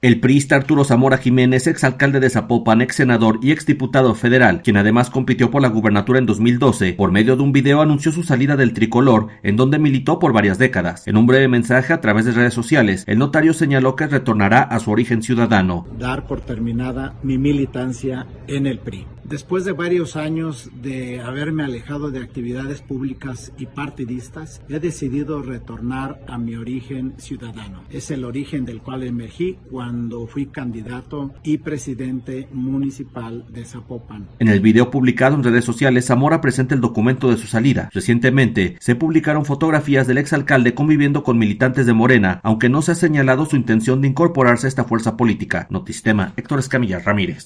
El priista Arturo Zamora Jiménez, exalcalde de Zapopan, ex senador y exdiputado federal, quien además compitió por la gubernatura en 2012, por medio de un video anunció su salida del tricolor, en donde militó por varias décadas. En un breve mensaje a través de redes sociales, el notario señaló que retornará a su origen ciudadano. Dar por terminada mi militancia en el PRI. Después de varios años de haberme alejado de actividades públicas y partidistas, he decidido retornar a mi origen ciudadano. Es el origen del cual emergí cuando fui candidato y presidente municipal de Zapopan. En el video publicado en redes sociales, Zamora presenta el documento de su salida. Recientemente, se publicaron fotografías del exalcalde conviviendo con militantes de Morena, aunque no se ha señalado su intención de incorporarse a esta fuerza política. Notistema, Héctor Escamilla Ramírez.